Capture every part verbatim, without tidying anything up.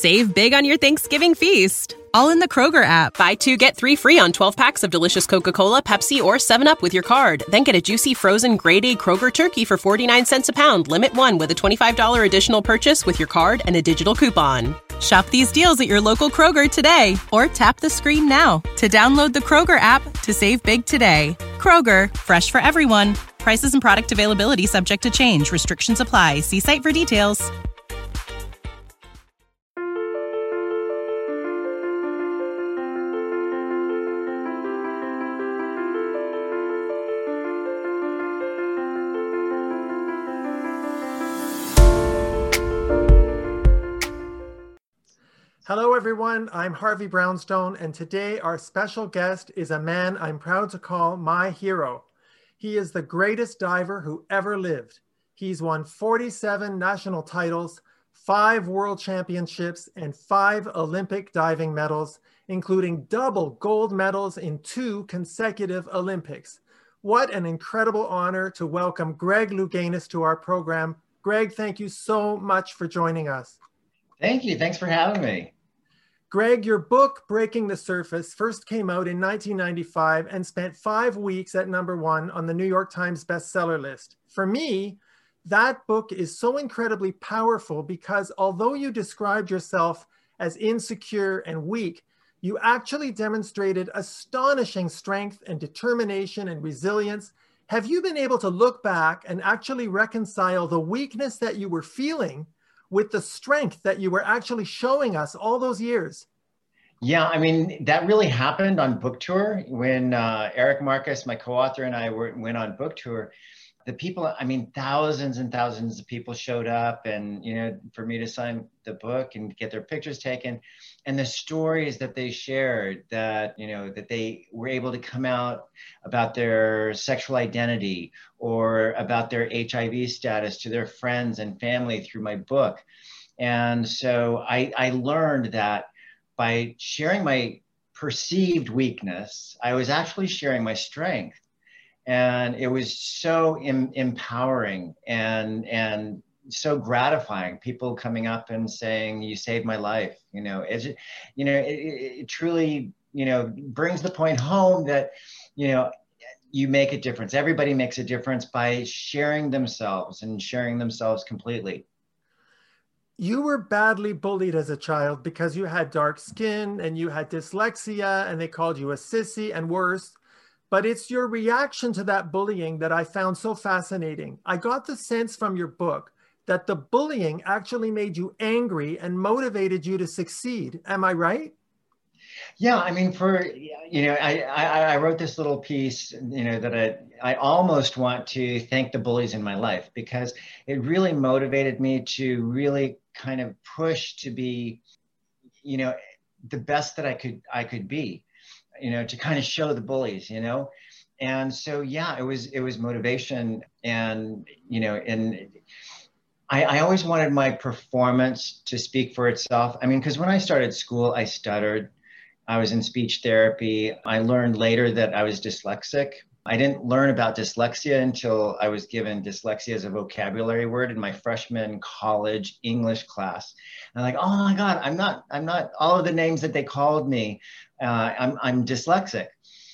Save big on your Thanksgiving feast, all in the Kroger app. Buy two, get three free on twelve packs of delicious Coca-Cola, Pepsi, or seven up with your card. Then get a juicy frozen grade A Kroger turkey for forty-nine cents a pound. Limit one with a twenty-five dollars additional purchase with your card and a digital coupon. Shop these deals at your local Kroger today, or tap the screen now to download the Kroger app to save big today. Kroger, fresh for everyone. Prices and product availability subject to change. Restrictions apply. See site for details. Hello, everyone. I'm Harvey Brownstone, and today our special guest is a man I'm proud to call my hero. He is the greatest diver who ever lived. He's won forty-seven national titles, five world championships, and five Olympic diving medals, including double gold medals in two consecutive Olympics. What an incredible honor to welcome Greg Louganis to our program. Greg, thank you so much for joining us. Thank you. Thanks for having me. Greg, your book, Breaking the Surface, first came out in nineteen ninety-five and spent five weeks at number one on the New York Times bestseller list. For me, that book is so incredibly powerful because although you described yourself as insecure and weak, you actually demonstrated astonishing strength and determination and resilience. Have you been able to look back and actually reconcile the weakness that you were feeling with the strength that you were actually showing us all those years? Yeah, I mean, that really happened on book tour when uh, Eric Marcus, my co-author, and I were, went on book tour. The people, I mean, thousands and thousands of people showed up and, you know, for me to sign the book and get their pictures taken. And the stories that they shared that, you know, that they were able to come out about their sexual identity or about their H I V status to their friends and family through my book. And so I, I learned that by sharing my perceived weakness, I was actually sharing my strength. And it was so em- empowering and and so gratifying. People coming up and saying, "You saved my life." You know, it's, you know, it, it truly, you know, brings the point home that, you know, you make a difference. Everybody makes a difference by sharing themselves and sharing themselves completely. You were badly bullied as a child because you had dark skin and you had dyslexia, and they called you a sissy and worse. But it's your reaction to that bullying that I found so fascinating. I got the sense from your book that the bullying actually made you angry and motivated you to succeed. Am I right? Yeah, I mean, for, you know, I, I, I wrote this little piece, you know, that I, I almost want to thank the bullies in my life because it really motivated me to really kind of push to be, you know, the best that I could, I could be. You know, to kind of show the bullies, you know? And so, yeah, it was, it was motivation. And, you know, and I, I always wanted my performance to speak for itself. I mean, because when I started school, I stuttered. I was in speech therapy. I learned later that I was dyslexic. I didn't learn about dyslexia until I was given dyslexia as a vocabulary word in my freshman college English class. And I'm like, oh my God, I'm not, I'm not, all of the names that they called me, uh, I'm, I'm dyslexic.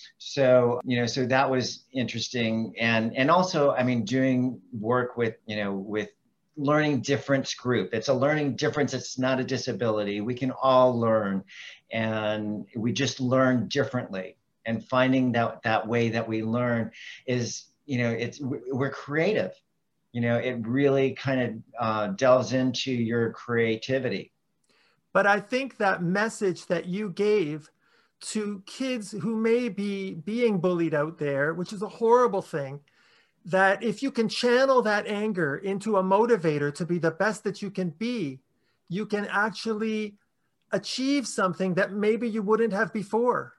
So, you know, so that was interesting. And, and also, I mean, doing work with, you know, with learning difference group. It's a learning difference. It's not a disability. We can all learn, and we just learn differently. And finding that that way that we learn is, you know, it's, we're creative. You know, it really kind of uh, delves into your creativity. But I think that message that you gave to kids who may be being bullied out there, which is a horrible thing, that if you can channel that anger into a motivator to be the best that you can be, you can actually achieve something that maybe you wouldn't have before.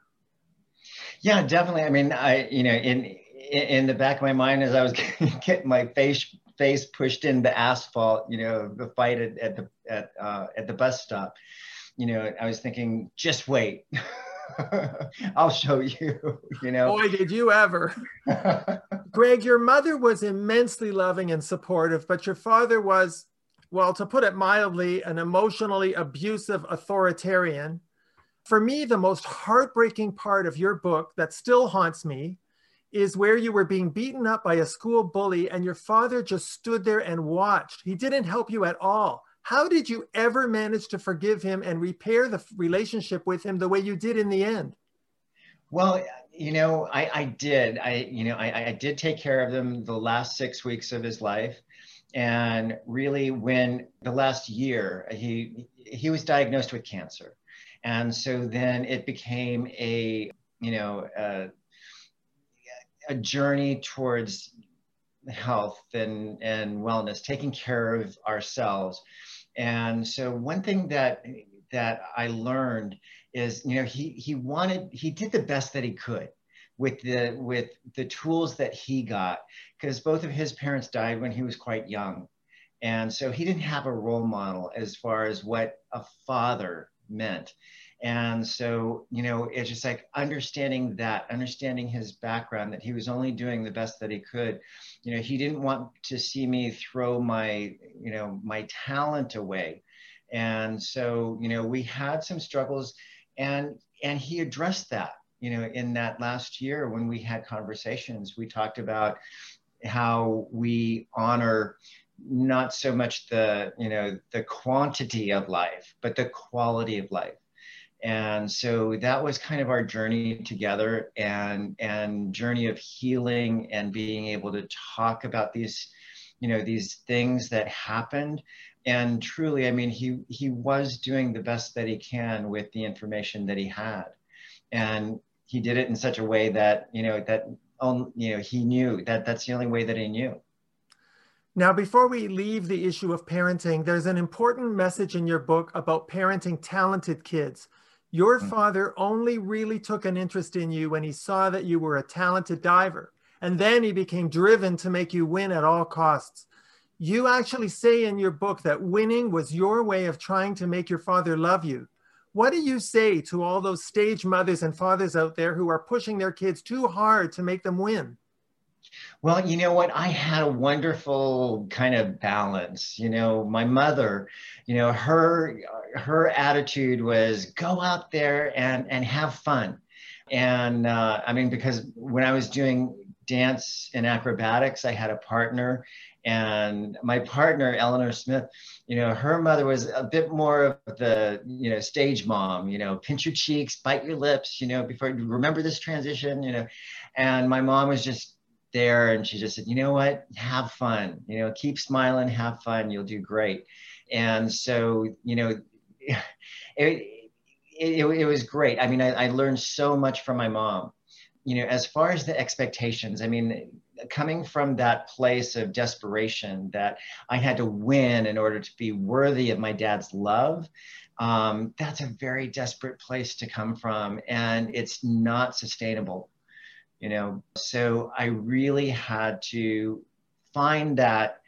Yeah, definitely. I mean, I, you know, in in the back of my mind as I was getting my face face pushed in the asphalt, you know, the fight at, at the at uh, at the bus stop, you know, I was thinking, just wait, I'll show you. You know, boy, did you ever. Greg, your mother was immensely loving and supportive, but your father was well, to put it mildly, an emotionally abusive authoritarian. For me, the most heartbreaking part of your book that still haunts me is where you were being beaten up by a school bully and your father just stood there and watched. He didn't help you at all. How did you ever manage to forgive him and repair the relationship with him the way you did in the end? Well, you know, I, I did. I, you know, I, I did take care of him the last six weeks of his life. And really, when the last year, he he was diagnosed with cancer. And so then it became a, you know, a, a journey towards health and, and wellness, taking care of ourselves. And so one thing that that I learned is, you know, he he wanted, he did the best that he could with the with the tools that he got, because both of his parents died when he was quite young. And so he didn't have a role model as far as what a father meant. And so, you know, it's just like understanding that, understanding his background, that he was only doing the best that he could. You know, he didn't want to see me throw my, you know, my talent away. And so, you know, we had some struggles, and and he addressed that, you know, in that last year when we had conversations. We talked about how we honor not so much the, you know, the quantity of life, but the quality of life. And so that was kind of our journey together, and and journey of healing and being able to talk about these, you know, these things that happened. And truly, I mean, he he was doing the best that he can with the information that he had. And he did it in such a way that, you know, that, um, you know, he knew that that's the only way that he knew. Now, before we leave the issue of parenting, there's an important message in your book about parenting talented kids. Your father only really took an interest in you when he saw that you were a talented diver, and then he became driven to make you win at all costs. You actually say in your book that winning was your way of trying to make your father love you. What do you say to all those stage mothers and fathers out there who are pushing their kids too hard to make them win? Well, you know what? I had a wonderful kind of balance. You know, my mother, you know, her her attitude was go out there and and have fun. And uh, I mean, because when I was doing dance and acrobatics, I had a partner, and my partner, Eleanor Smith, you know, her mother was a bit more of the, you know, stage mom, you know, pinch your cheeks, bite your lips, you know, before you remember this transition, you know. And my mom was just there, and she just said, you know what, have fun, you know, keep smiling, have fun, you'll do great. And so, you know, it, it, it was great. I mean, I, I learned so much from my mom. You know, as far as the expectations, I mean, coming from that place of desperation that I had to win in order to be worthy of my dad's love, um, that's a very desperate place to come from, and it's not sustainable. You know, so I really had to find that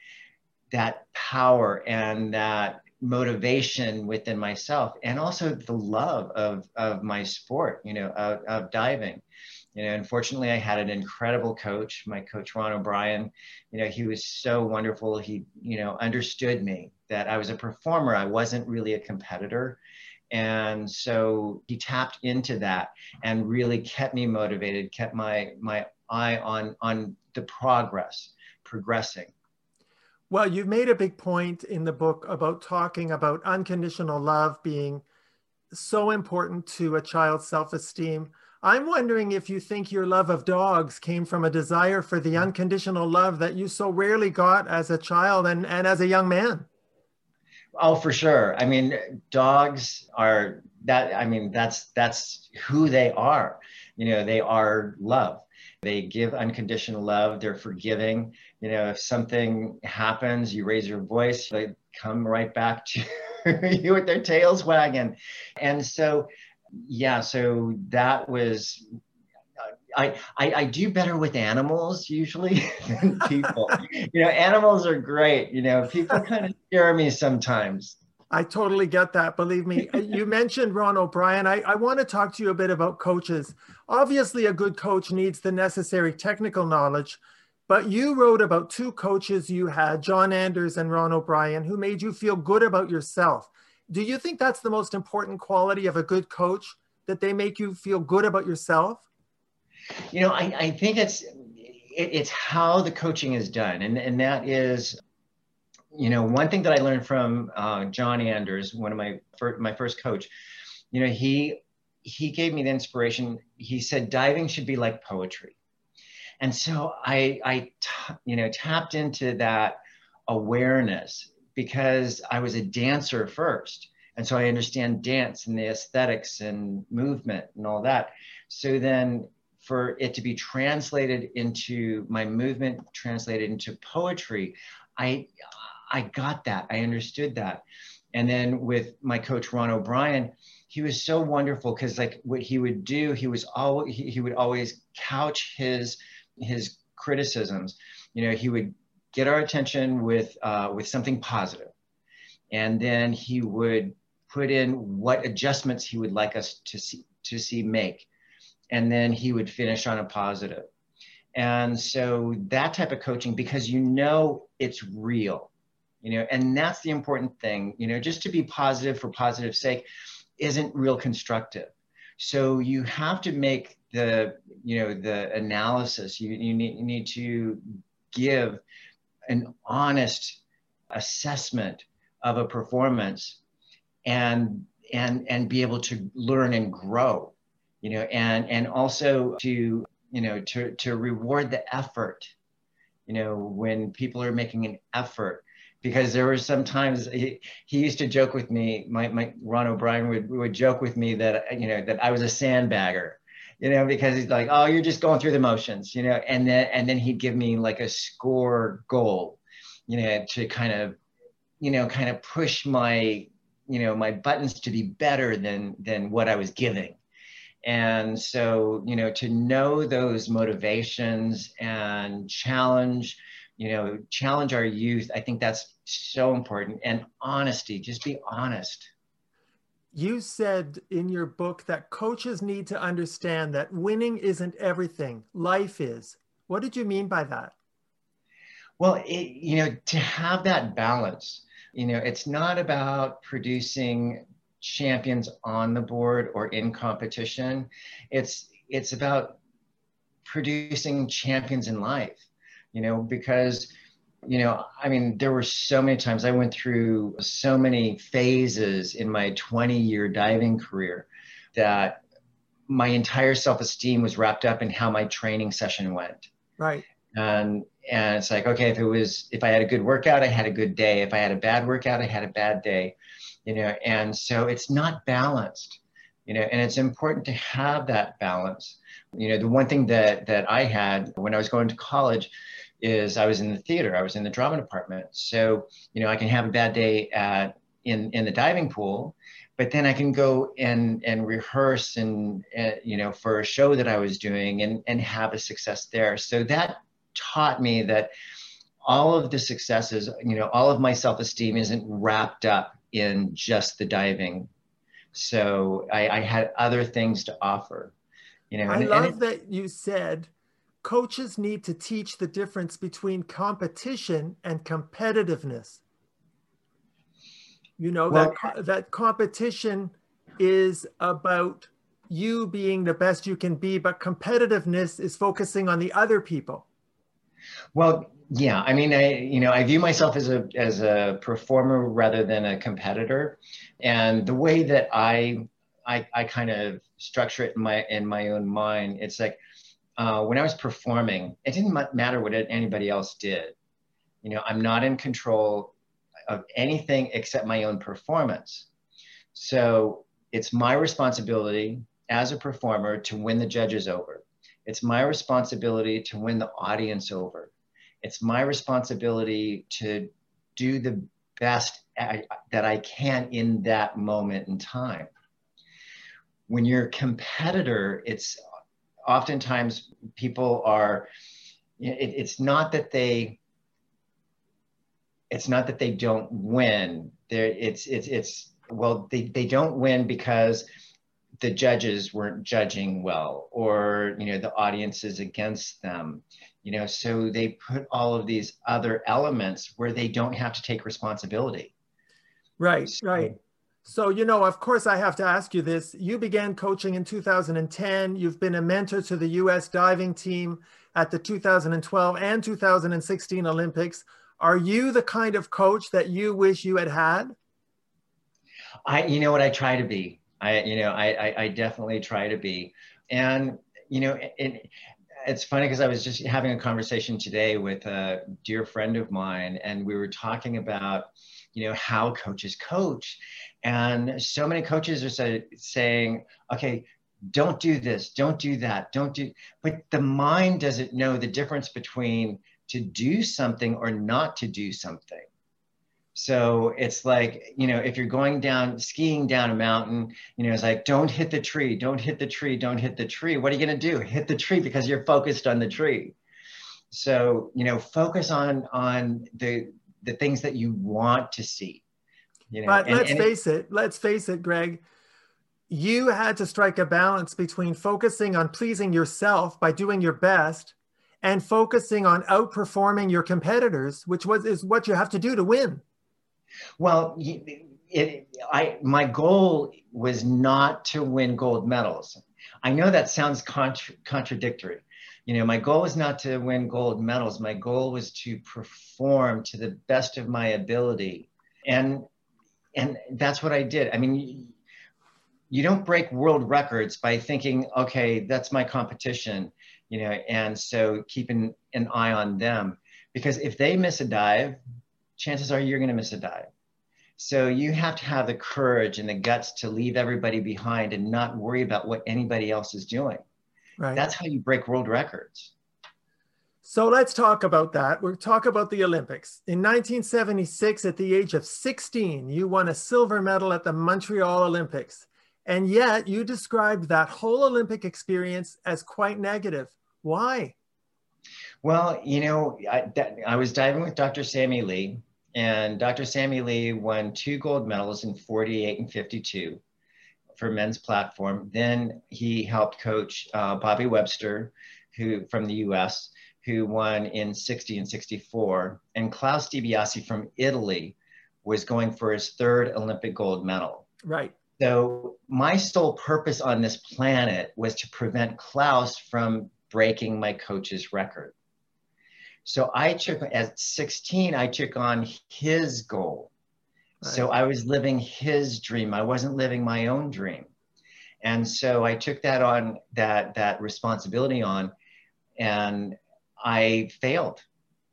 that power and that motivation within myself, and also the love of of my sport, you know, of, of diving. You know, unfortunately, I had an incredible coach, my coach Ron O'Brien. You know, he was so wonderful. He, you know, understood me, that I was a performer. I wasn't really a competitor. And so he tapped into that and really kept me motivated, kept my my eye on on the progress, progressing. Well, you've made a big point in the book about talking about unconditional love being so important to a child's self-esteem. I'm wondering if you think your love of dogs came from a desire for the unconditional love that you so rarely got as a child and, and as a young man. Oh, for sure. I mean, dogs are that, I mean, that's, that's who they are. You know, they are love. They give unconditional love. They're forgiving. You know, if something happens, you raise your voice, they come right back to you with their tails wagging. And so, yeah, so that was, I, I, I do better with animals usually than people. You know, animals are great. You know, people kind of scare me sometimes. I totally get that. Believe me. You mentioned Ron O'Brien. I, I want to talk to you a bit about coaches. Obviously, a good coach needs the necessary technical knowledge, But you wrote about two coaches you had, John Anders and Ron O'Brien, who made you feel good about yourself. Do you think that's the most important quality of a good coach, that they make you feel good about yourself? You know, I, I think it's it, it's how the coaching is done. And, and that is, you know, one thing that I learned from uh, John Anders, one of my, my first coach, you know, he, he gave me the inspiration. He said, diving should be like poetry. And so I, I t- you know, tapped into that awareness because I was a dancer first. And so I understand dance and the aesthetics and movement and all that. So then for it to be translated into my movement, translated into poetry, I, I got that, I understood that. And then with my coach, Ron O'Brien, he was so wonderful because like what he would do, he was always, he, he would always couch his his criticisms. You know, he would get our attention with uh, with something positive, and then he would put in what adjustments he would like us to see to see make, and then he would finish on a positive. And so that type of coaching, because you know it's real, you know, and that's the important thing. You know, just to be positive for positive sake isn't real constructive. So you have to make the, you know, the analysis. You, you, need, you need to give an honest assessment of a performance and, and, and be able to learn and grow, you know, and, and also to, you know, to, to reward the effort, you know, when people are making an effort. Because there were some times he, he used to joke with me, my, my Ron O'Brien would, would joke with me that, you know, that I was a sandbagger, you know, because he's like, oh, you're just going through the motions, you know, and then, and then he'd give me like a score goal, you know, to kind of, you know, kind of push my, you know, my buttons to be better than, than what I was giving. And so, you know, to know those motivations and challenge, you know, challenge our youth. I think that's so important. And honesty, just be honest. You said in your book that coaches need to understand that winning isn't everything, life is. What did you mean by that? Well, it, you know, to have that balance, you know, it's not about producing champions on the board or in competition. It's, it's about producing champions in life. You know, because, you know, I mean, there were so many times I went through so many phases in my twenty year diving career that my entire self-esteem was wrapped up in how my training session went. Right. And, and it's like, okay, if it was, if I had a good workout, I had a good day. If I had a bad workout, I had a bad day, you know, and so it's not balanced, you know, and it's important to have that balance. You know, the one thing that, that I had when I was going to college is I was in the theater, I was in the drama department. So, you know, I can have a bad day at, in, in the diving pool, but then I can go and, and rehearse and, uh, you know, for a show that I was doing and, and have a success there. So that taught me that all of the successes, you know, all of my self-esteem isn't wrapped up in just the diving. So I, I had other things to offer, you know. I and, love and it, that you said coaches need to teach the difference between competition and competitiveness. You know, well, that, that competition is about you being the best you can be, but competitiveness is focusing on the other people. Well, yeah, I mean, I, you know, I view myself as a, as a performer rather than a competitor. And the way that I, I, I kind of structure it in my, in my own mind, it's like, uh, when I was performing, it didn't matter what anybody else did. You know, I'm not in control of anything except my own performance. So it's my responsibility as a performer to win the judges over. It's my responsibility to win the audience over. It's my responsibility to do the best I, that I can in that moment in time. When you're a competitor, it's oftentimes people are, it, it's not that they, it's not that they don't win. There, it's, it's, it's, well, they, they don't win because the judges weren't judging well, or, you know, the audience is against them. you know, so they put all of these other elements where they don't have to take responsibility. Right, So, right. So, you know, of course, I have to ask you this. You began coaching in two thousand ten. You've been a mentor to the U S diving team at the two thousand twelve and two thousand sixteen Olympics. Are you the kind of coach that you wish you had had? I, you know what, I try to be. I, you know, I, I, I definitely try to be. And, you know, it, it's funny because I was just having a conversation today with a dear friend of mine, and we were talking about, you know, how coaches coach. And so many coaches are say, saying, okay, don't do this, don't do that, don't do, but the mind doesn't know the difference between to do something or not to do something. So it's like, you know, if you're going down, skiing down a mountain, you know, it's like, don't hit the tree, don't hit the tree, don't hit the tree. What are you going to do? Hit the tree because you're focused on the tree. So, you know, focus on, on the, the things that you want to see. You know, but and, let's and face it, it, let's face it, Greg, you had to strike a balance between focusing on pleasing yourself by doing your best and focusing on outperforming your competitors, which was is what you have to do to win. Well, it, it, I, my goal was not to win gold medals. I know that sounds contra contradictory. You know, my goal was not to win gold medals. My goal was to perform to the best of my ability. And, and that's what I did. I mean, you, you don't break world records by thinking, okay, that's my competition, you know, and so keeping an eye on them. Because if they miss a dive, chances are you're going to miss a dive. So you have to have the courage and the guts to leave everybody behind and not worry about what anybody else is doing. Right. That's how you break world records. So let's talk about that. We'll talk about the Olympics. In nineteen seventy-six, at the age of sixteen, you won a silver medal at the Montreal Olympics. And yet you described that whole Olympic experience as quite negative. Why? Well, you know, I, that, I was diving with Doctor Sammy Lee, and Doctor Sammy Lee won two gold medals in forty-eight and fifty-two for men's platform. Then he helped coach uh, Bobby Webster, who from the U S, who won in sixty and sixty-four. And Klaus DiBiase from Italy was going for his third Olympic gold medal. Right. So my sole purpose on this planet was to prevent Klaus from breaking my coach's record. So I took, at sixteen, I took on his goal. Right. So I was living his dream. I wasn't living my own dream. And so I took that on, that, that responsibility on, and I failed.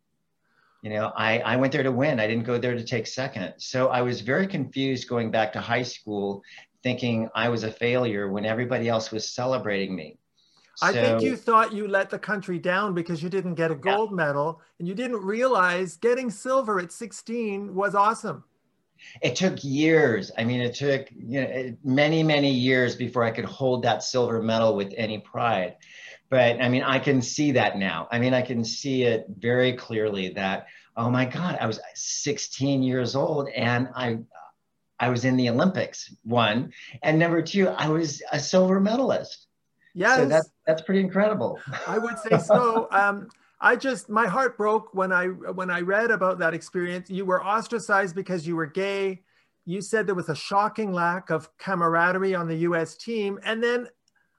You know, I, I went there to win. I didn't go there to take second. So I was very confused going back to high school, thinking I was a failure when everybody else was celebrating me. I so, think you thought you let the country down because you didn't get a gold yeah. medal, and you didn't realize getting silver at sixteen was awesome. It took years. I mean, it took you know many, many years before I could hold that silver medal with any pride. But I mean, I can see that now. I mean, I can see it very clearly that, oh my God, I was sixteen years old and I, I was in the Olympics, one, and number two, I was a silver medalist. Yes. So that's, that's pretty incredible. I would say so. Um, I just, my heart broke when I, when I read about that experience. You were ostracized because you were gay. You said there was a shocking lack of camaraderie on the U S team. And then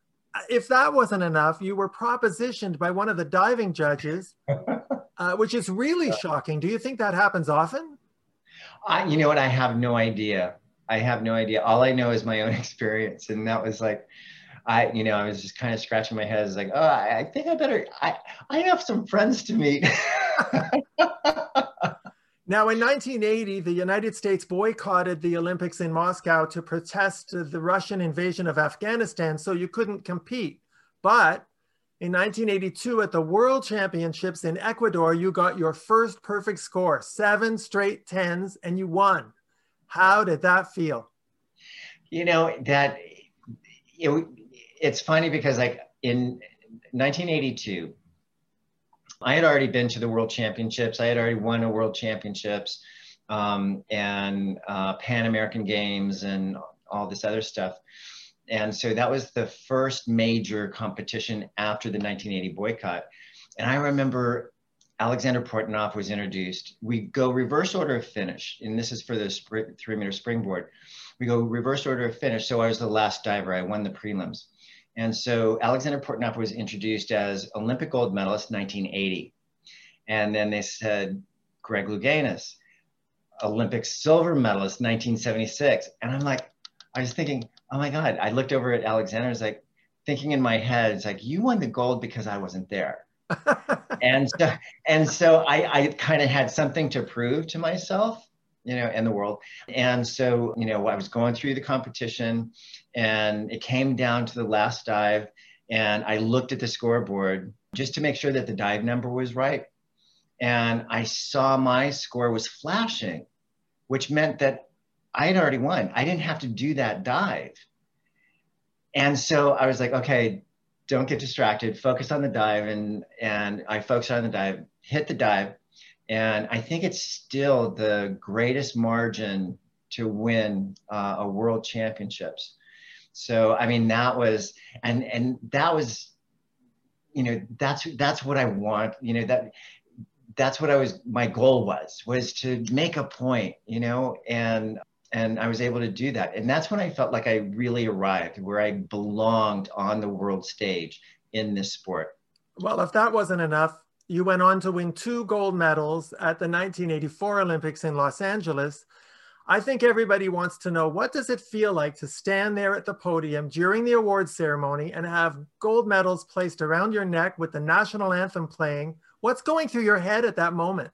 if that wasn't enough, you were propositioned by one of the diving judges, uh, which is really shocking. Do you think that happens often? I, you know what? I have no idea. I have no idea. All I know is my own experience. And that was like, I, you know, I was just kind of scratching my head. It's like, oh, I, I think I better, I, I have some friends to meet. Now, in nineteen eighty, the United States boycotted the Olympics in Moscow to protest the Russian invasion of Afghanistan, so you couldn't compete. But in nineteen eighty-two, at the World Championships in Ecuador, you got your first perfect score, seven straight tens, and you won. How did that feel? You know, that it, it's funny because like in nineteen eighty-two, I had already been to the World Championships. I had already won a World Championships um, and uh, Pan American Games and all this other stuff. And so that was the first major competition after the nineteen eighty boycott. And I remember Alexander Portnoy was introduced. We go reverse order of finish, and this is for the spring, three meter springboard. We go reverse order of finish. So I was the last diver. I won the prelims. And so Alexander Portnoy was introduced as Olympic gold medalist nineteen eighty. And then they said, Greg Louganis, Olympic silver medalist nineteen seventy-six. And I'm like, I was thinking, oh my God. I looked over at Alexander, I was like, thinking in my head, it's like, you won the gold because I wasn't there. and so, and so I, I kind of had something to prove to myself, you know, in the world. And so, you know, I was going through the competition and it came down to the last dive. And I looked at the scoreboard just to make sure that the dive number was right. And I saw my score was flashing, which meant that I had already won. I didn't have to do that dive. And so I was like, okay, don't get distracted, focus on the dive. And, and I focused on the dive, hit the dive. And I think it's still the greatest margin to win uh, a world championships. So, I mean, that was, and, and that was, you know, that's, that's what I want, you know, that, that's what I was, my goal was, was to make a point, you know, and, and I was able to do that. And that's when I felt like I really arrived, where I belonged on the world stage in this sport. Well, if that wasn't enough, you went on to win two gold medals at the nineteen eighty-four Olympics in Los Angeles. I think everybody wants to know, what does it feel like to stand there at the podium during the awards ceremony and have gold medals placed around your neck with the national anthem playing? What's going through your head at that moment?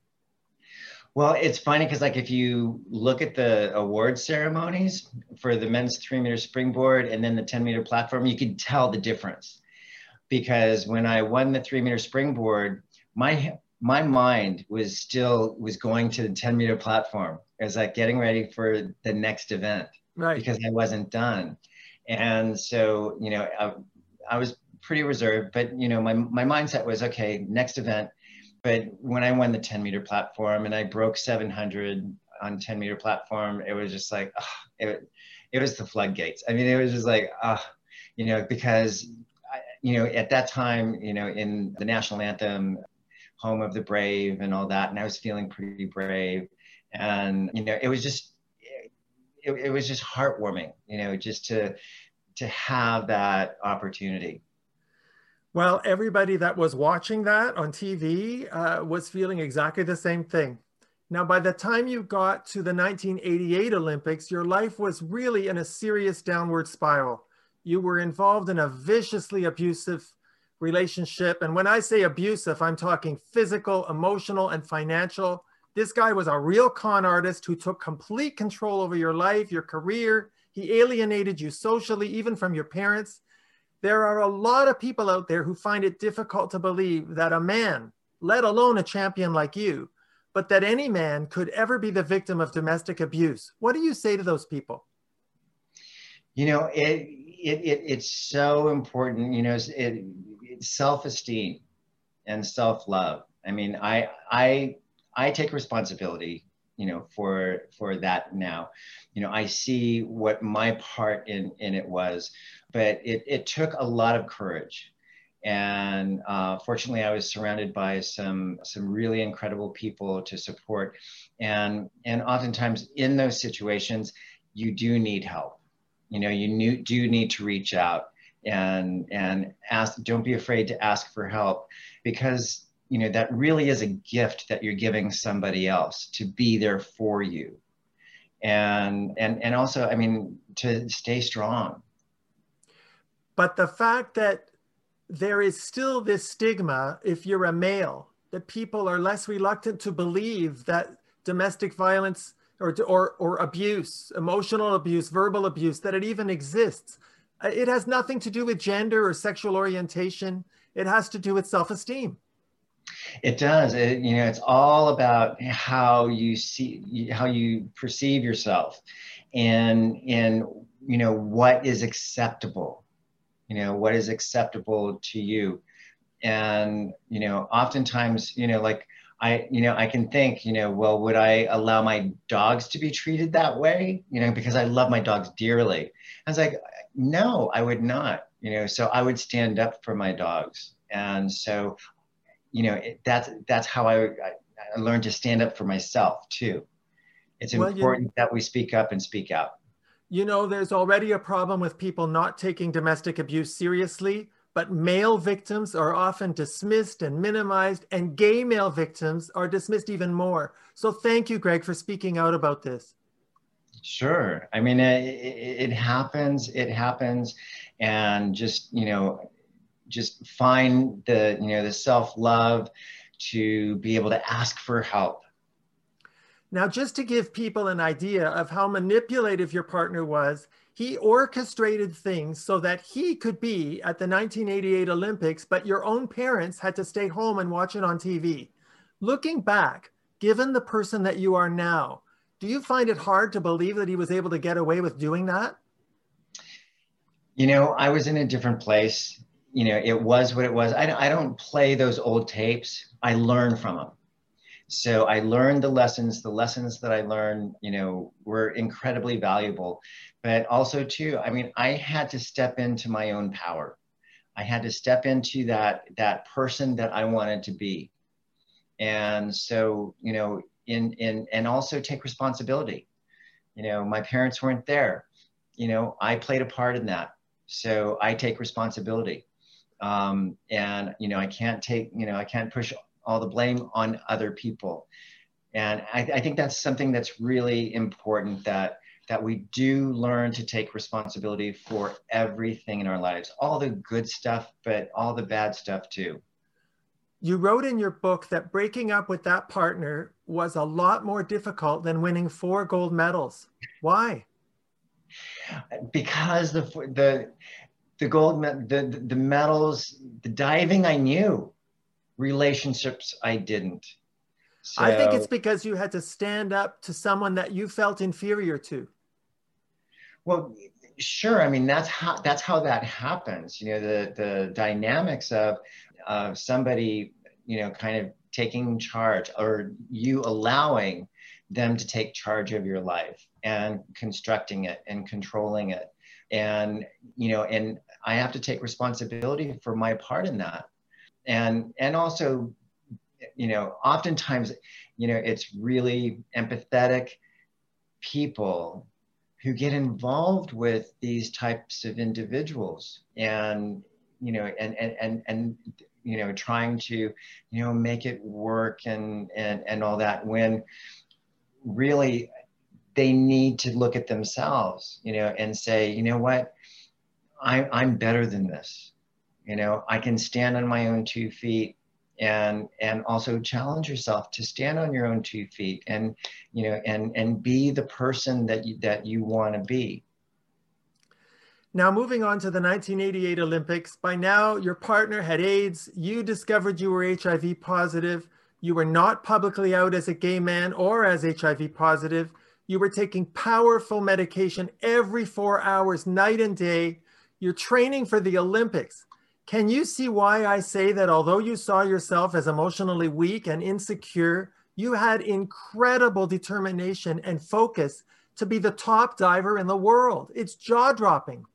Well, it's funny because, like, if you look at the award ceremonies for the men's three meter springboard and then the ten meter platform, you could tell the difference. Because when I won the three meter springboard, my my mind was still was going to the ten meter platform. It was like getting ready for the next event, right? Because I wasn't done. And so, you know, I, I was pretty reserved, but, you know, my, my mindset was, okay, next event. But when I won the ten meter platform and I broke seven hundred on ten meter platform, it was just like, oh, it, it was the floodgates. I mean, it was just like, oh, you know, because, I, you know, at that time, you know, in the national anthem, Home of the Brave and all that, and I was feeling pretty brave. And, you know, it was just, it, it was just heartwarming, you know, just to, to have that opportunity. Well, everybody that was watching that on T V uh, was feeling exactly the same thing. Now, by the time you got to the nineteen eighty-eight Olympics, your life was really in a serious downward spiral. You were involved in a viciously abusive relationship. And when I say abusive, I'm talking physical, emotional, and financial. This guy was a real con artist who took complete control over your life, your career. He alienated you socially, even from your parents. There are a lot of people out there who find it difficult to believe that a man, let alone a champion like you, but that any man could ever be the victim of domestic abuse. What do you say to those people? You know, it, it, it it's so important, you know, it, it's self-esteem and self-love. I mean, I, I, I take responsibility, you know, for, for that now. You know, I see what my part in, in it was, but it, it took a lot of courage. And uh, fortunately, I was surrounded by some, some really incredible people to support. And, and oftentimes in those situations, you do need help. You know, you knew, do need to reach out and, and ask, don't be afraid to ask for help, because, you know, that really is a gift that you're giving somebody else, to be there for you. And, and, and also, I mean, to stay strong. But the fact that there is still this stigma, if you're a male, that people are less reluctant to believe that domestic violence or, or, or abuse, emotional abuse, verbal abuse, that it even exists. It has nothing to do with gender or sexual orientation. It has to do with self-esteem. It does. It, you know, it's all about how you see, how you perceive yourself, and, and, you know, what is acceptable, you know, what is acceptable to you. And, you know, oftentimes, you know, like I, you know, I can think, you know, well, would I allow my dogs to be treated that way? You know, because I love my dogs dearly. I was like, no, I would not, you know, so I would stand up for my dogs. And so, you know, it, that's, that's how I, I, I learned to stand up for myself too. It's Well, important you, that we speak up and speak out. you know, there's already a problem with people not taking domestic abuse seriously, but male victims are often dismissed and minimized, and gay male victims are dismissed even more. So thank you, Greg, for speaking out about this. Sure. I mean, it, it, it happens, it happens. And just, you know, just find the, you know, the self-love to be able to ask for help. Now, just to give people an idea of how manipulative your partner was, he orchestrated things so that he could be at the nineteen eighty-eight Olympics, but your own parents had to stay home and watch it on T V. Looking back, given the person that you are now, do you find it hard to believe that he was able to get away with doing that? You know, I was in a different place. You know, it was what it was. I, I don't play those old tapes. I learn from them. So I learned the lessons, the lessons that I learned, you know, were incredibly valuable. But also too, I mean, I had to step into my own power. I had to step into that, that person that I wanted to be. And so, you know, in, in, and also take responsibility. You know, my parents weren't there. You know, I played a part in that. So I take responsibility. Um, and, you know, I can't take, you know, I can't push all the blame on other people. And I, I think that's something that's really important, that, that we do learn to take responsibility for everything in our lives, all the good stuff, but all the bad stuff too. You wrote in your book that breaking up with that partner was a lot more difficult than winning four gold medals. Why? Because the, the, the gold, the, the medals, the diving I knew, relationships I didn't. So, I think it's because you had to stand up to someone that you felt inferior to. Well, sure. I mean, that's how that's how that happens. You know, the the dynamics of of somebody, you know, kind of taking charge, or you allowing them to take charge of your life and constructing it and controlling it. And, you know, and I have to take responsibility for my part in that. And, and also, you know, oftentimes, you know, it's really empathetic people who get involved with these types of individuals, and, you know, and, and, and, and, you know, trying to, you know, make it work and, and, and all that, when really they need to look at themselves, you know, and say, you know what, I, I'm better than this. You know, I can stand on my own two feet, and and also challenge yourself to stand on your own two feet, and, you know, and and be the person that you, that you want to be. Now, moving on to the nineteen eighty-eight Olympics, by now your partner had AIDS, you discovered you were H I V positive, you were not publicly out as a gay man or as H I V positive, you were taking powerful medication every four hours, night and day, you're training for the Olympics. Can you see why I say that although you saw yourself as emotionally weak and insecure, you had incredible determination and focus to be the top diver in the world? It's jaw-dropping.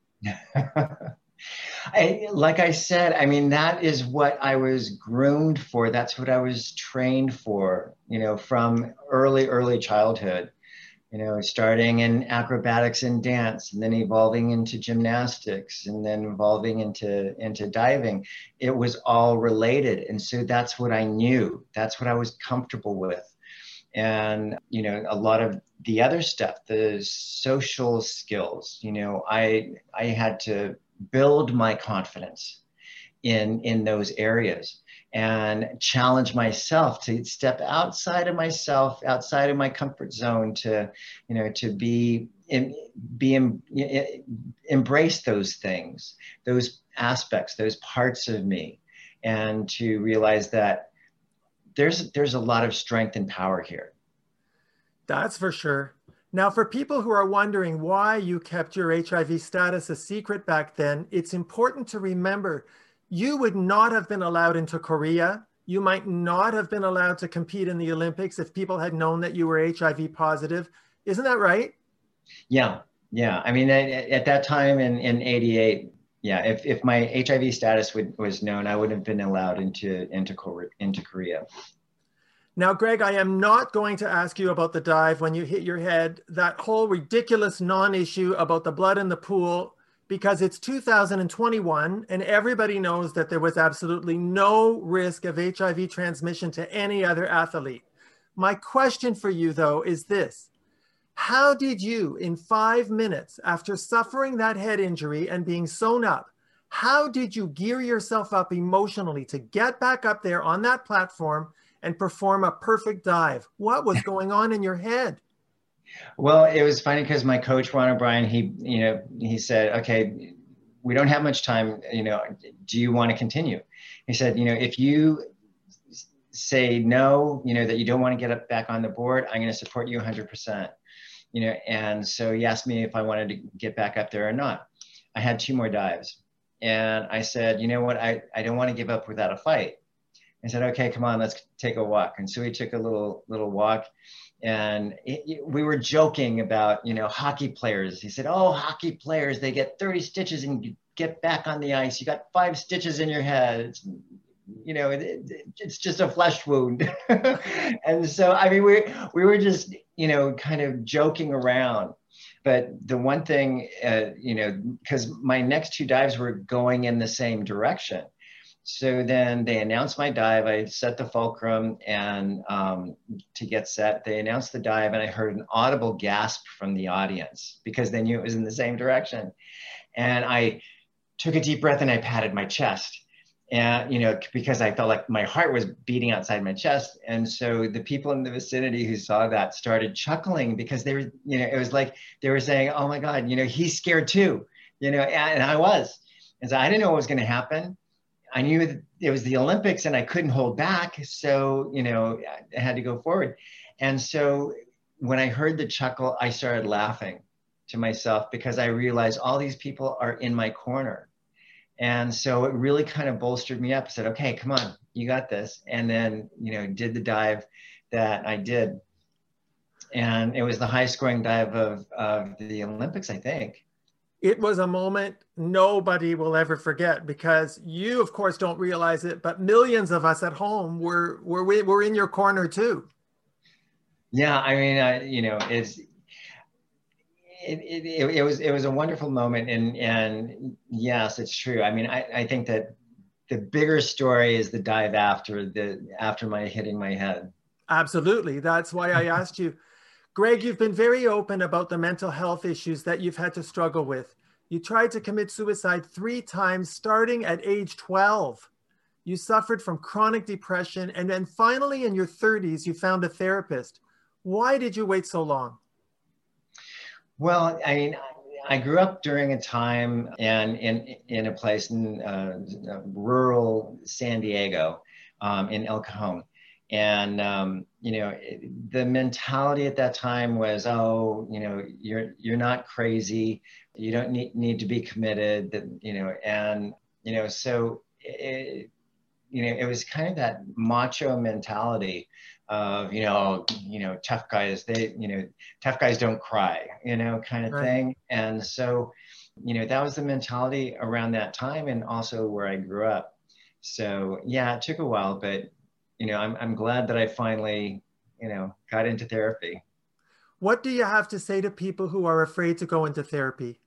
I, like I said, I mean, that is what I was groomed for. That's what I was trained for, you know, from early, early childhood. You know, starting in acrobatics and dance, and then evolving into gymnastics, and then evolving into, into diving. It was all related. And so that's what I knew. That's what I was comfortable with. And, you know, a lot of the other stuff, the social skills, you know, I, I had to build my confidence in, in those areas, and challenge myself to step outside of myself, outside of my comfort zone, to, you know, to be, in, be, in, embrace those things, those aspects, those parts of me, and to realize that there's, there's a lot of strength and power here. That's for sure. Now, for people who are wondering why you kept your H I V status a secret back then, it's important to remember you would not have been allowed into Korea. You might not have been allowed to compete in the Olympics if people had known that you were H I V positive. Isn't that right? Yeah, yeah. I mean, at, at that time in, in eighty-eight, yeah, if, if my H I V status would, was known, I wouldn't have been allowed into, into, into Korea. Now, Greg, I am not going to ask you about the dive when you hit your head, that whole ridiculous non-issue about the blood in the pool, because it's two thousand twenty-one and everybody knows that there was absolutely no risk of H I V transmission to any other athlete. My question for you, though, is this. How did you, in five minutes after suffering that head injury and being sewn up, how did you gear yourself up emotionally to get back up there on that platform and perform a perfect dive? What was going on in your head? Well, it was funny because my coach, Ron O'Brien, he, you know, he said, okay, we don't have much time. You know, do you want to continue? He said, you know, if you say no, you know, that you don't want to get up back on the board, I'm going to support you one hundred percent. You know, and so he asked me if I wanted to get back up there or not. I had two more dives. And I said, you know what, I, I don't want to give up without a fight. I said, okay, come on, let's take a walk. And so we took a little little walk. And it, it, we were joking about, you know, hockey players. He said, oh, hockey players, they get thirty stitches and you get back on the ice. You got five stitches in your head. It's, you know, it, it, it's just a flesh wound. And so, I mean, we, we were just, you know, kind of joking around. But the one thing, uh, you know, because my next two dives were going in the same direction. So then they announced my dive. I set the fulcrum and um, to get set, they announced the dive and I heard an audible gasp from the audience because they knew it was in the same direction. And I took a deep breath and I patted my chest. And, you know, because I felt like my heart was beating outside my chest. And so the people in the vicinity who saw that started chuckling because they were, you know, it was like they were saying, oh my God, you know, he's scared too, you know, and I was. And so I didn't know what was going to happen. I knew that it was the Olympics and I couldn't hold back. So, you know, I had to go forward. And so when I heard the chuckle, I started laughing to myself because I realized all these people are in my corner. And so it really kind of bolstered me up. I said, okay, come on, you got this. And then, you know, did the dive that I did. And it was the highest scoring dive of, of the Olympics, I think. It was a moment nobody will ever forget because you, of course, don't realize it, but millions of us at home were were were in your corner too. Yeah, I mean, uh, you know, it's it, it, it, it was it was a wonderful moment, and and yes, it's true. I mean, I, I think that the bigger story is the dive after the after my hitting my head. Absolutely, that's why I asked you. Greg, you've been very open about the mental health issues that you've had to struggle with. You tried to commit suicide three times, starting at age twelve. You suffered from chronic depression, and then finally in your thirties, you found a therapist. Why did you wait so long? Well, I mean, I grew up during a time and in, in a place in uh, rural San Diego, um, in El Cajon. And, um, you know, the mentality at that time was, oh, you know, you're, you're not crazy. You don't need, need to be committed, that, you know, and, you know, so, it, you know, it was kind of that macho mentality of, you know, you know, tough guys, they, you know, tough guys don't cry, you know, kind of right. thing. And so, you know, that was the mentality around that time and also where I grew up. So, yeah, it took a while, but you know, I'm, I'm glad that I finally, you know, got into therapy. What do you have to say to people who are afraid to go into therapy?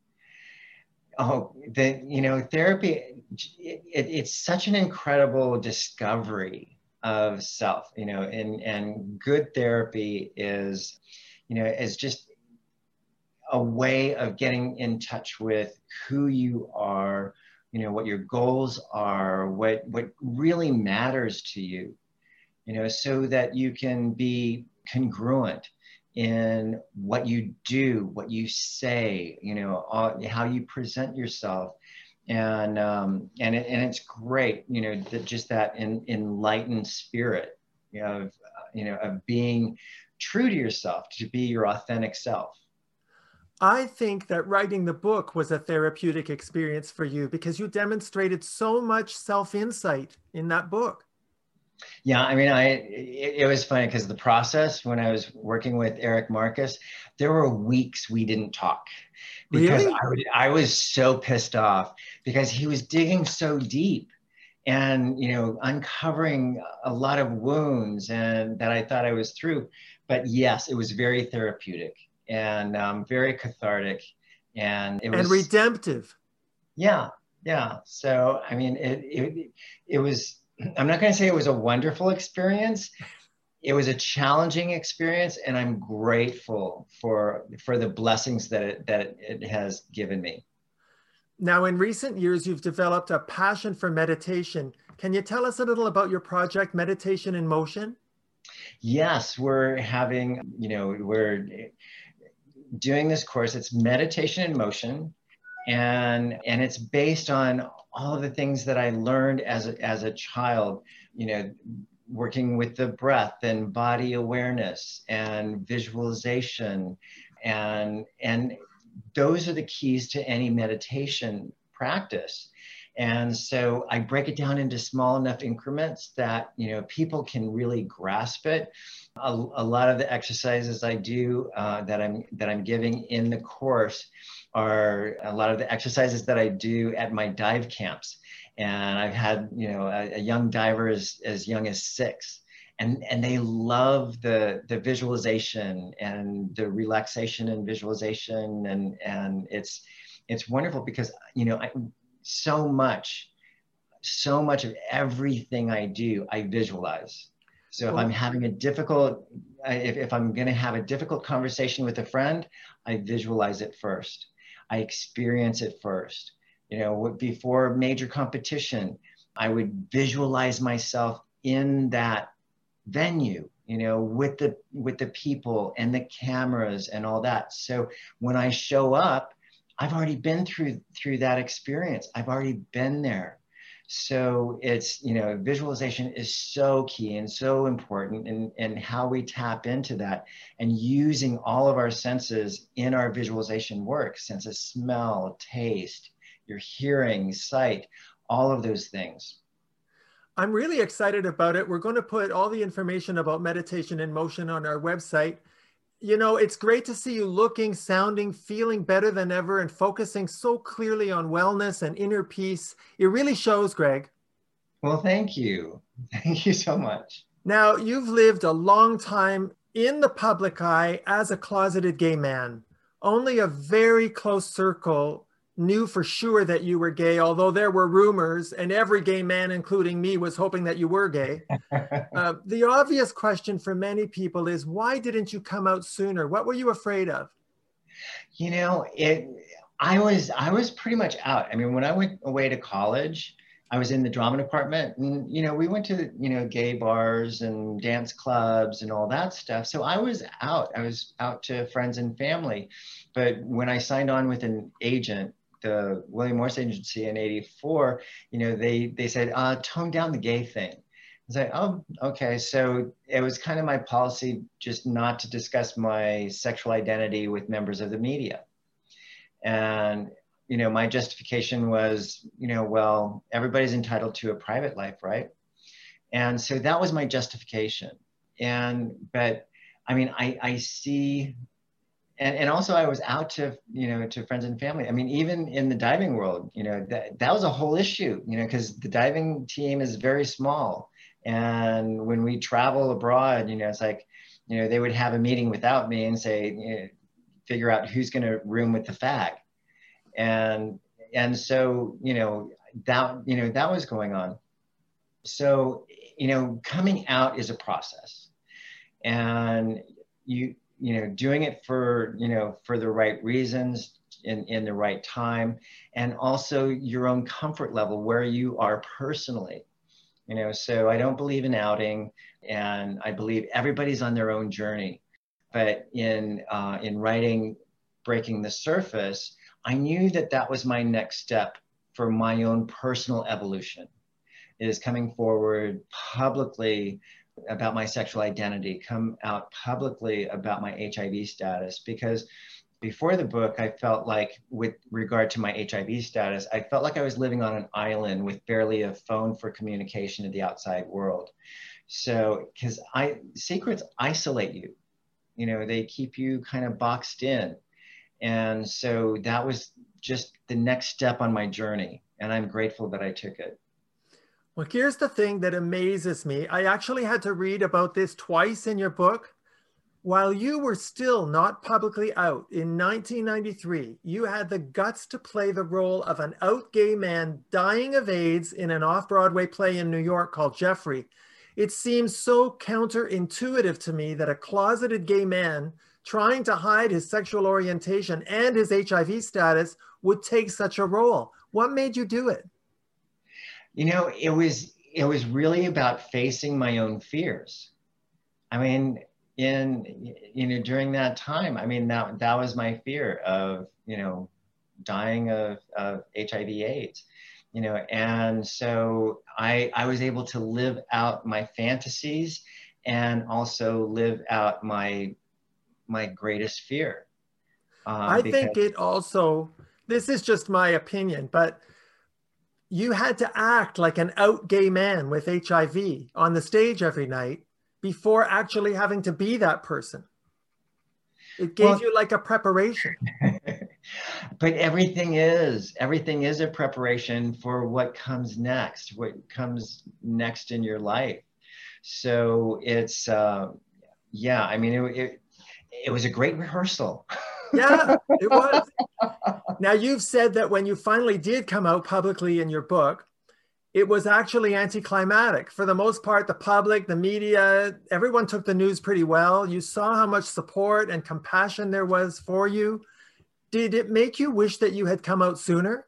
Oh, the, you know, therapy, it, it, it's such an incredible discovery of self, you know, and, and good therapy is, you know, is just a way of getting in touch with who you are, you know, what your goals are, what, what really matters to you, you know, so that you can be congruent in what you do, what you say, you know, all, how you present yourself. And, um, and, it, and it's great, you know, that just that in, enlightened spirit, you know, of, you know, of being true to yourself, to be your authentic self. I think that writing the book was a therapeutic experience for you because you demonstrated so much self-insight in that book. Yeah, I mean, I it, it was funny because the process when I was working with Eric Marcus, there were weeks we didn't talk because Really? I, would- I was so pissed off because he was digging so deep and, you know, uncovering a lot of wounds and that I thought I was through. But yes, it was very therapeutic and um, very cathartic. And it And was, redemptive. yeah, yeah. So, I mean, it, it, it was, I'm not going to say it was a wonderful experience. It was a challenging experience, and I'm grateful for, for the blessings that it, that it has given me. Now, in recent years, you've developed a passion for meditation. Can you tell us a little about your project, Meditation in Motion? Yes, we're having, you know, we're doing this course. It's meditation in motion, and and it's based on all of the things that I learned as a, as a child, you know, working with the breath and body awareness and visualization, and and those are the keys to any meditation practice. And so I break it down into small enough increments that, you know, people can really grasp it. A, a lot of the exercises I do uh, that I'm that I'm giving in the course are a lot of the exercises that I do at my dive camps. And I've had, you know, a, a young diver as, as young as six. And, and they love the, the visualization and the relaxation and visualization. And, and it's, it's wonderful because, you know, I, so much, so much of everything I do, I visualize. So if I'm having a difficult, if, if I'm going to have a difficult conversation with a friend, I visualize it first. I experience it first. You know, before major competition, I would visualize myself in that venue, you know, with the with the people and the cameras and all that. So when I show up, I've already been through through that experience. I've already been there. So it's, you know, visualization is so key and so important in, in how we tap into that and using all of our senses in our visualization work, sense of smell, taste, your hearing, sight, all of those things. I'm really excited about it. We're going to put all the information about Meditation in Motion on our website. You know, it's great to see you looking, sounding, feeling better than ever and focusing so clearly on wellness and inner peace. It really shows, Greg. Well, thank you. Thank you so much. Now, you've lived a long time in the public eye as a closeted gay man. Only a very close circle knew for sure that you were gay, although there were rumors, and every gay man, including me, was hoping that you were gay. uh, the obvious question for many people is, why didn't you come out sooner? What were you afraid of? You know, it. I was I was pretty much out. I mean, when I went away to college, I was in the drama department, and you know, we went to you know gay bars and dance clubs and all that stuff. So I was out. I was out to friends and family. But when I signed on with an agent, the William Morris Agency in eighty-four, you know, they they said, uh, tone down the gay thing. I was like, oh, okay. So it was kind of my policy just not to discuss my sexual identity with members of the media. And, you know, my justification was, you know, well, everybody's entitled to a private life, right? And so that was my justification. And, but I mean, I, I see, And, and also I was out to, you know, to friends and family. I mean, even in the diving world, you know, that, that was a whole issue, you know, because the diving team is very small. And when we travel abroad, you know, it's like, you know, they would have a meeting without me and say, you know, figure out who's going to room with the fag. And, and so, you know, that, you know, that was going on. So, you know, coming out is a process. And you, you know, doing it for, you know, for the right reasons in, in the right time, and also your own comfort level where you are personally, you know, so I don't believe in outing, and I believe everybody's on their own journey. But in, uh, in writing Breaking the Surface, I knew that that was my next step for my own personal evolution, is coming forward publicly about my sexual identity, come out publicly about my H I V status, because before the book, I felt like, with regard to my H I V status, I felt like I was living on an island with barely a phone for communication to the outside world. So, because I secrets isolate you, you know, they keep you kind of boxed in. And so that was just the next step on my journey. And I'm grateful that I took it. Well, here's the thing that amazes me. I actually had to read about this twice in your book. While you were still not publicly out in nineteen ninety-three, you had the guts to play the role of an out gay man dying of AIDS in an off-Broadway play in New York called Jeffrey. It seems so counterintuitive to me that a closeted gay man trying to hide his sexual orientation and his H I V status would take such a role. What made you do it? You know, it was it was really about facing my own fears. I mean, in you know during that time, I mean that that was my fear of you know dying of, of H I V AIDS, you know, and so I I was able to live out my fantasies and also live out my my greatest fear. Uh, I because... think it also, this is just my opinion, but you had to act like an out gay man with H I V on the stage every night before actually having to be that person. It gave well, you like a preparation. But everything is, everything is a preparation for what comes next, what comes next in your life. So it's, uh, yeah, I mean, it, it, it was a great rehearsal. Yeah, it was. Now, you've said that when you finally did come out publicly in your book, it was actually anticlimactic. For the most part, the public, the media, everyone took the news pretty well. You saw how much support and compassion there was for you. Did it make you wish that you had come out sooner?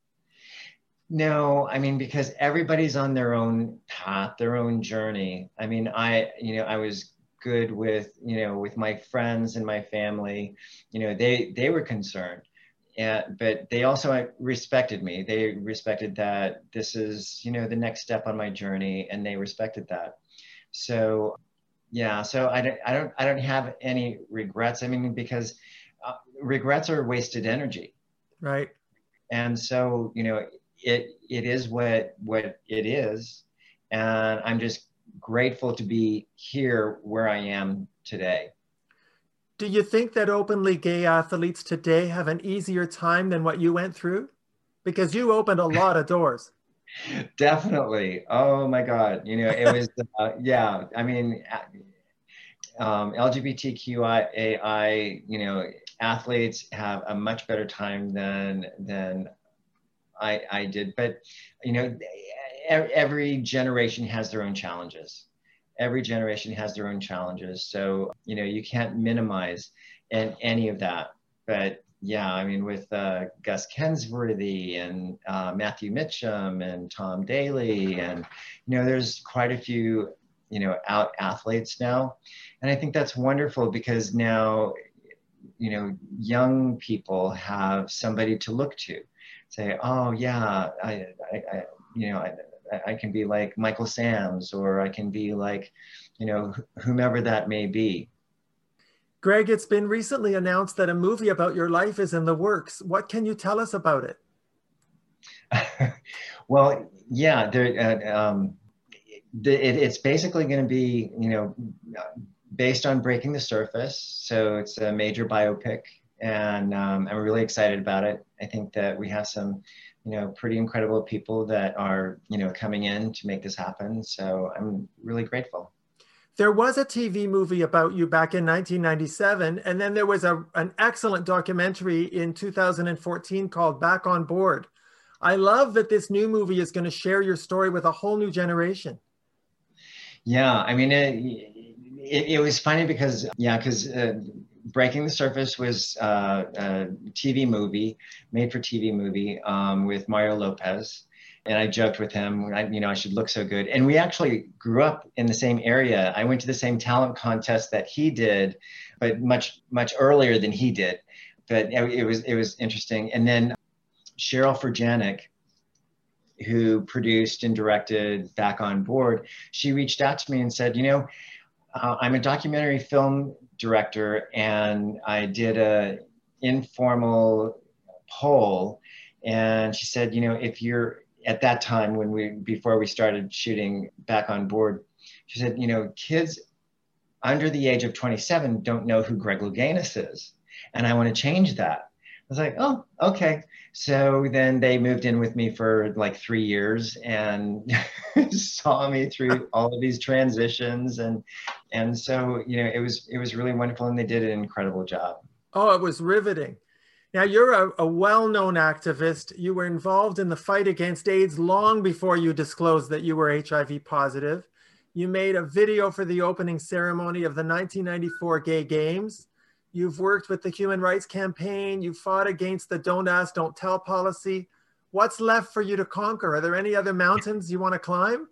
No, I mean, because everybody's on their own path, their own journey. I mean, I, you know, I was good with, you know, with my friends and my family, you know, they, they were concerned. And, but they also respected me. They respected that this is, you know, the next step on my journey, and they respected that. So, yeah. So I don't, I don't, I don't have any regrets. I mean, because uh, regrets are wasted energy, right? And so, you know, it, it is what, what it is, and I'm just grateful to be here where I am today. Do you think that openly gay athletes today have an easier time than what you went through? Because you opened a lot of doors. Definitely. Oh my God. You know, it was, uh, yeah, I mean, um, L G B T Q I A, you know, athletes have a much better time than, than I, I did. But, you know, every generation has their own challenges. Every generation has their own challenges. So, you know, you can't minimize and any of that. But yeah, I mean, with uh, Gus Kensworthy and uh, Matthew Mitchum and Tom Daley, and, you know, there's quite a few, you know, out athletes now. And I think that's wonderful because now, you know, young people have somebody to look to. Say, oh yeah, I, I, I you know, I, I can be like Michael Sams, or I can be like, you know, whomever that may be. Greg, it's been recently announced that a movie about your life is in the works. What can you tell us about it? Well, yeah, there, uh, um, the, it, it's basically going to be, you know, based on Breaking the Surface. So it's a major biopic, and um, I'm really excited about it. I think that we have some, you know, pretty incredible people that are, you know, coming in to make this happen. So I'm really grateful. There was a T V movie about you back in nineteen ninety-seven, and then there was a, an excellent documentary in two thousand fourteen called Back on Board. I love that this new movie is going to share your story with a whole new generation. Yeah, I mean, it, it, it was funny because, yeah, because uh, Breaking the Surface was uh, a T V movie, made for T V movie um, with Mario Lopez. And I joked with him, I, you know, I should look so good. And we actually grew up in the same area. I went to the same talent contest that he did, but much, much earlier than he did. But it was, it was interesting. And then Cheryl Furjanic, who produced and directed Back on Board, she reached out to me and said, you know, uh, I'm a documentary film director, and I did a informal poll, and she said, you know, if you're at that time when we, before we started shooting Back on Board, she said, you know, kids under the age of twenty-seven don't know who Greg Louganis is. And I want to change that. I was like, oh, okay. So then they moved in with me for like three years and saw me through all of these transitions. And, and so, you know, it was, it was really wonderful, and they did an incredible job. Oh, it was riveting. Now, you're a, a well-known activist. You were involved in the fight against AIDS long before you disclosed that you were H I V positive. You made a video for the opening ceremony of the nineteen ninety-four Gay Games. You've worked with the Human Rights Campaign. You fought against the Don't Ask, Don't Tell policy. What's left for you to conquer? Are there any other mountains you want to climb?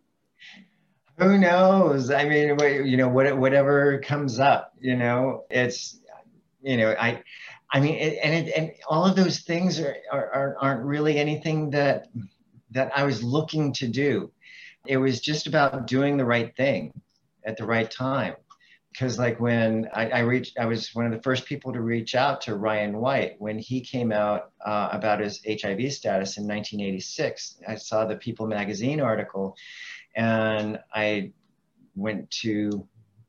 Who knows? I mean, you know, whatever comes up, you know, it's, you know, I, I mean, it, and it, and all of those things are, are aren't really anything that that I was looking to do. It was just about doing the right thing at the right time. Because like when I, I reached, I was one of the first people to reach out to Ryan White when he came out uh, about his H I V status in nineteen eighty-six. I saw the People magazine article, and I went to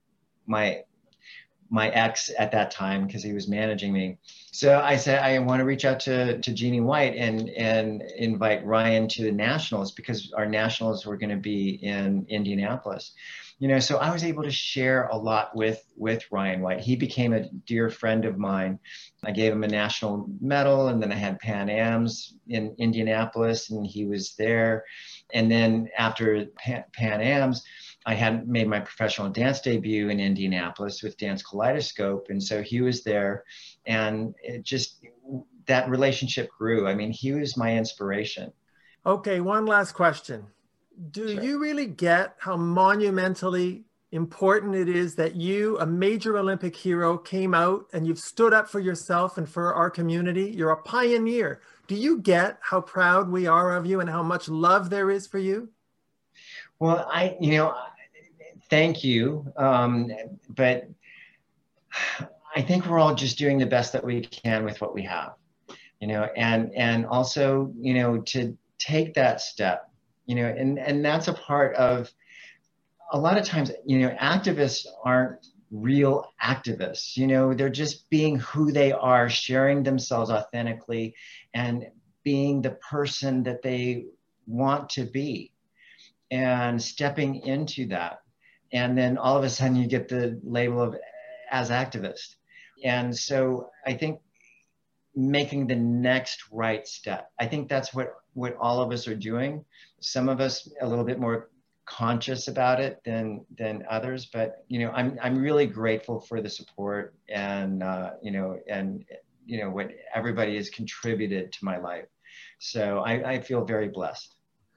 my my ex at that time because he was managing me. So I said, I want to reach out to, to Jeannie White and, and invite Ryan to the Nationals, because our Nationals were going to be in Indianapolis. You know, so I was able to share a lot with, with Ryan White. He became a dear friend of mine. I gave him a national medal, and then I had Pan Ams in Indianapolis, and he was there. And then after Pan, Pan Ams, I had made my professional dance debut in Indianapolis with Dance Kaleidoscope. And so he was there, and it just, that relationship grew. I mean, he was my inspiration. Okay, one last question. Do sure. you really get how monumentally important it is that you, a major Olympic hero, came out and you've stood up for yourself and for our community? You're a pioneer. Do you get how proud we are of you and how much love there is for you? Well, I, you know, thank you. Um, but I think we're all just doing the best that we can with what we have, you know, and, and also, you know, to take that step, you know, and, and that's a part of, a lot of times, you know, activists aren't real activists, you know, they're just being who they are, sharing themselves authentically and being the person that they want to be and stepping into that. And then all of a sudden you get the label of as activist. And so I think making the next right step, I think that's what, what all of us are doing. Some of us a little bit more conscious about it than, than others, but, you know, I'm, I'm really grateful for the support and, uh, you know, and, you know, what everybody has contributed to my life. So I, I feel very blessed.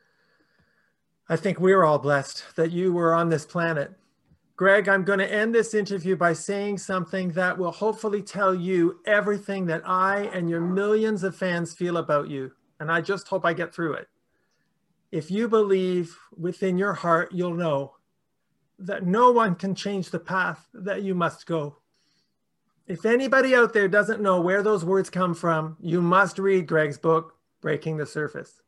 I think we're all blessed that you were on this planet. Greg, I'm going to end this interview by saying something that will hopefully tell you everything that I and your millions of fans feel about you. And I just hope I get through it. If you believe within your heart, you'll know that no one can change the path that you must go. If anybody out there doesn't know where those words come from, you must read Greg's book, Breaking the Surface.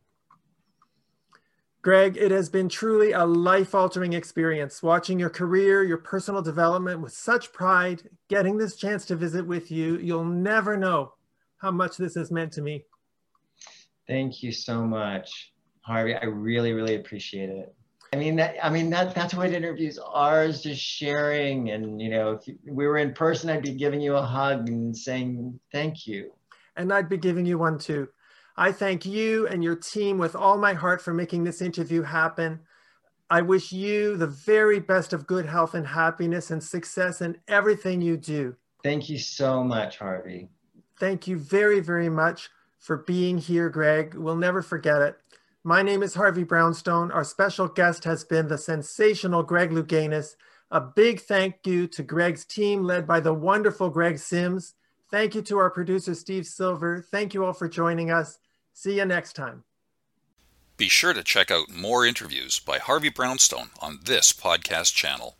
Greg, it has been truly a life-altering experience watching your career, your personal development with such pride, getting this chance to visit with you. You'll never know how much this has meant to me. Thank you so much, Harvey. I really, really appreciate it. I mean, that, I mean, that, that's what interviews are, is just sharing. And, you know, if we were in person, I'd be giving you a hug and saying thank you. And I'd be giving you one too. I thank you and your team with all my heart for making this interview happen. I wish you the very best of good health and happiness and success in everything you do. Thank you so much, Harvey. Thank you very, very much for being here, Greg. We'll never forget it. My name is Harvey Brownstone. Our special guest has been the sensational Greg Louganis. A big thank you to Greg's team led by the wonderful Greg Sims. Thank you to our producer, Steve Silver. Thank you all for joining us. See you next time. Be sure to check out more interviews by Harvey Brownstone on this podcast channel.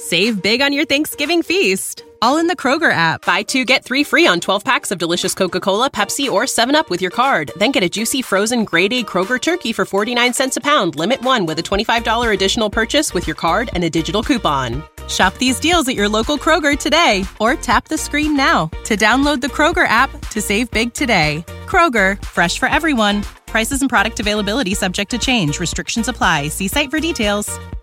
Save big on your Thanksgiving feast, all in the Kroger app. Buy two, get three free on twelve packs of delicious Coca-Cola, Pepsi, or seven up with your card. Then get a juicy frozen grade A Kroger turkey for forty-nine cents a pound. Limit one with a twenty-five dollars additional purchase with your card and a digital coupon. Shop these deals at your local Kroger today, or tap the screen now to download the Kroger app to save big today. Kroger, fresh for everyone. Prices and product availability subject to change. Restrictions apply. See site for details.